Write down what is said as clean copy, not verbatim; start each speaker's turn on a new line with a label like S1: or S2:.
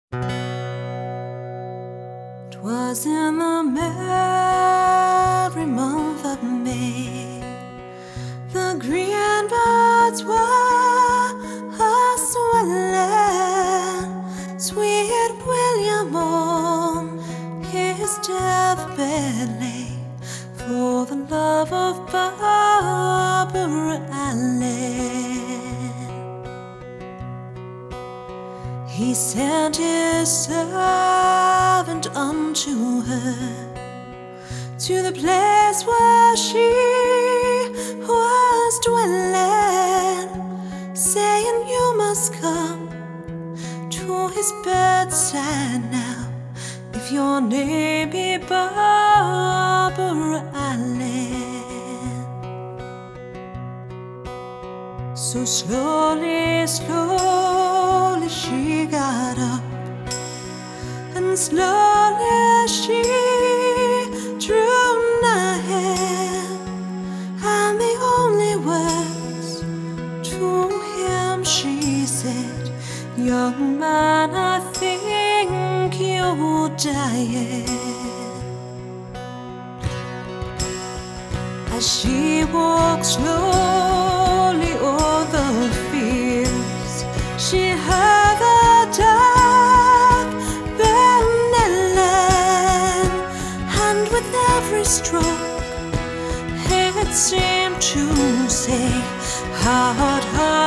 S1: 'Twas in the merry month of May, the green buds were a-swelling. Sweet William on his deathbed lay, for the love of Barbara Allen. He sent his servant unto her, to the place where she was dwelling, saying, "You must come to his bedside now, if your name be Barbara Allen." So slowly, slowly she got up, and slowly she drew nigh, and the only words to him she said, "Young man, I think you're dying." As she walked slowly o'er the fields, she heard the dark knelling, and with every stroke it seemed to say, "Heart, heart,